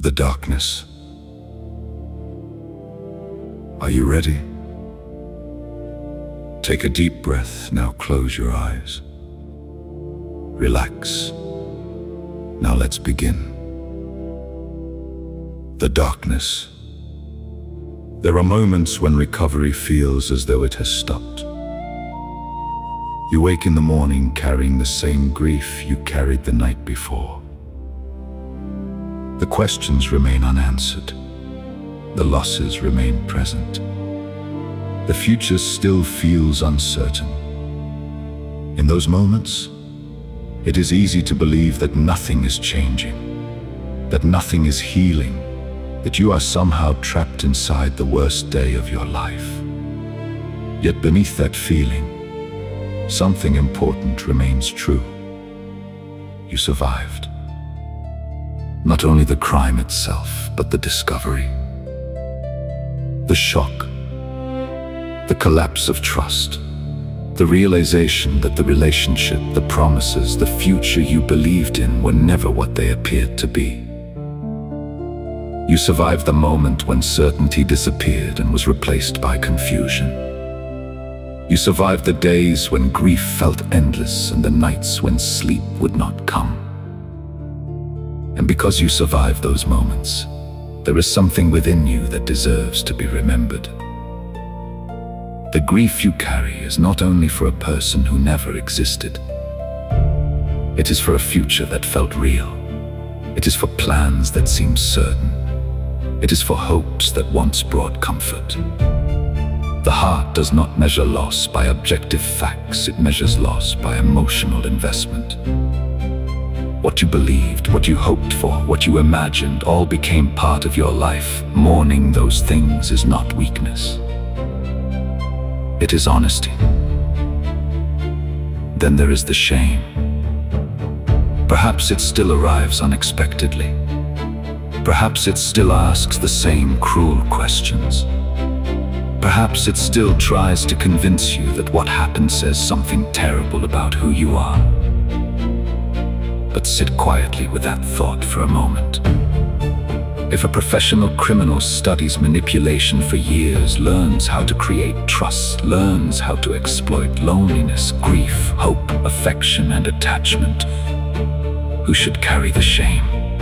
The darkness. Are you ready? Take a deep breath, now close your eyes. Relax. Now let's begin. The darkness. There are moments when recovery feels as though it has stopped. You wake in the morning carrying the same grief you carried the night before. The questions remain unanswered. The losses remain present. The future still feels uncertain. In those moments, it is easy to believe that nothing is changing, that nothing is healing, that you are somehow trapped inside the worst day of your life. Yet beneath that feeling, something important remains true. You survived. Not only the crime itself, but the discovery, the shock, the collapse of trust, the realization that the relationship, the promises, the future you believed in were never what they appeared to be. You survived the moment when certainty disappeared and was replaced by confusion. You survived the days when grief felt endless and the nights when sleep would not come. And because you survived those moments, there is something within you that deserves to be remembered. The grief you carry is not only for a person who never existed. It is for a future that felt real. It is for plans that seemed certain. It is for hopes that once brought comfort. The heart does not measure loss by objective facts, it measures loss by emotional investment. What you believed, what you hoped for, what you imagined, all became part of your life. Mourning those things is not weakness. It is honesty. Then there is the shame. Perhaps it still arrives unexpectedly. Perhaps it still asks the same cruel questions. Perhaps it still tries to convince you that what happened says something terrible about who you are. But sit quietly with that thought for a moment. If a professional criminal studies manipulation for years, learns how to create trust, learns how to exploit loneliness, grief, hope, affection, and attachment, who should carry the shame?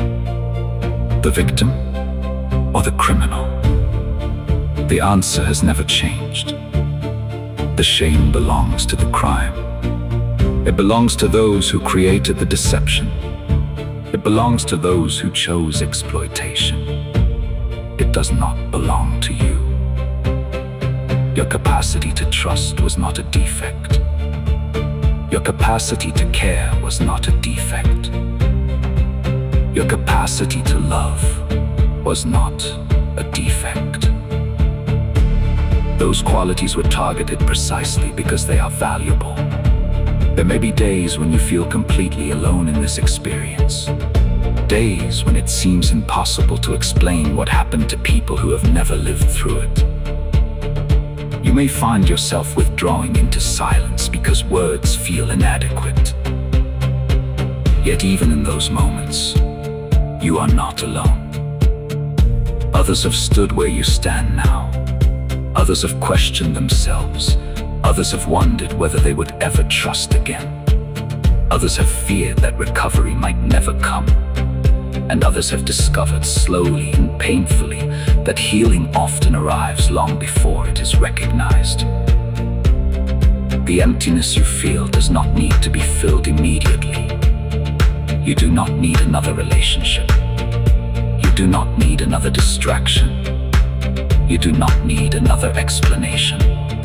The victim or the criminal? The answer has never changed. The shame belongs to the crime. It belongs to those who created the deception. It belongs to those who chose exploitation. It does not belong to you. Your capacity to trust was not a defect. Your capacity to care was not a defect. Your capacity to love was not a defect. Those qualities were targeted precisely because they are valuable. There may be days when you feel completely alone in this experience. Days when it seems impossible to explain what happened to people who have never lived through it. You may find yourself withdrawing into silence because words feel inadequate. Yet even in those moments, you are not alone. Others have stood where you stand now. Others have questioned themselves. Others have wondered whether they would ever trust again. Others have feared that recovery might never come. And others have discovered slowly and painfully that healing often arrives long before it is recognized. The emptiness you feel does not need to be filled immediately. You do not need another relationship. You do not need another distraction. You do not need another explanation.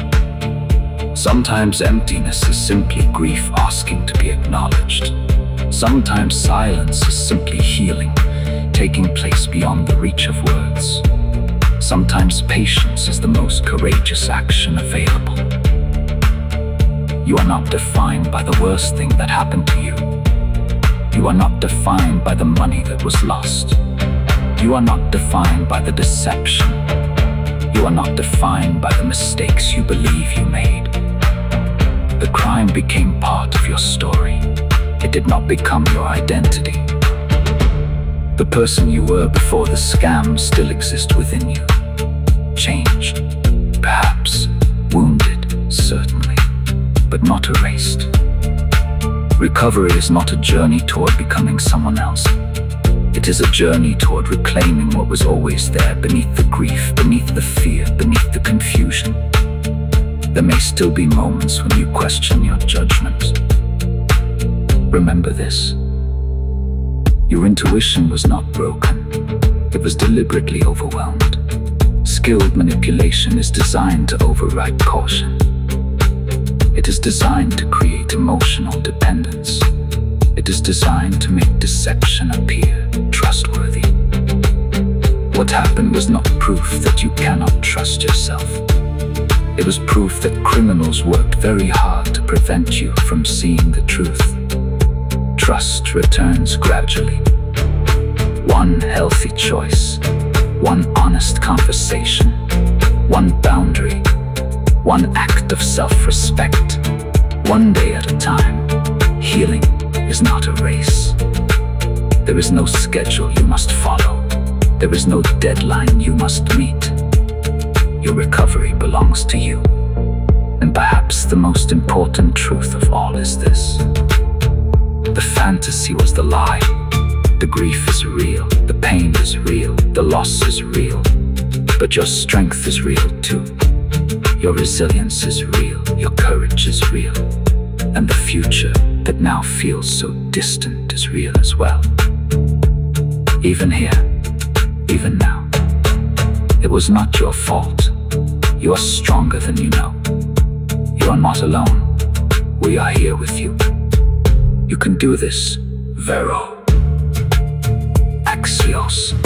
Sometimes emptiness is simply grief asking to be acknowledged. Sometimes silence is simply healing, taking place beyond the reach of words. Sometimes patience is the most courageous action available. You are not defined by the worst thing that happened to you. You are not defined by the money that was lost. You are not defined by the deception. You are not defined by the mistakes you believe you made. The crime became part of your story. It did not become your identity. The person you were before the scam still exists within you. Changed, perhaps, wounded, certainly, but not erased. Recovery is not a journey toward becoming someone else. It is a journey toward reclaiming what was always there, beneath the grief, beneath the fear, beneath the confusion. There may still be moments when you question your judgments. Remember this. Your intuition was not broken. It was deliberately overwhelmed. Skilled manipulation is designed to override caution. It is designed to create emotional dependence. It is designed to make deception appear trustworthy. What happened was not proof that you cannot trust yourself. It was proof that criminals worked very hard to prevent you from seeing the truth. Trust returns gradually. One healthy choice, one honest conversation, one boundary, one act of self-respect, one day at a time. Healing is not a race. There is no schedule you must follow. There is no deadline you must meet. Your recovery belongs to you. And perhaps the most important truth of all is this. The fantasy was the lie. The grief is real, the pain is real, the loss is real. But your strength is real too. Your resilience is real, your courage is real. And the future that now feels so distant is real as well. Even here, even now. It was not your fault. You are stronger than you know. You are not alone. We are here with you. You can do this, Vero. Axios.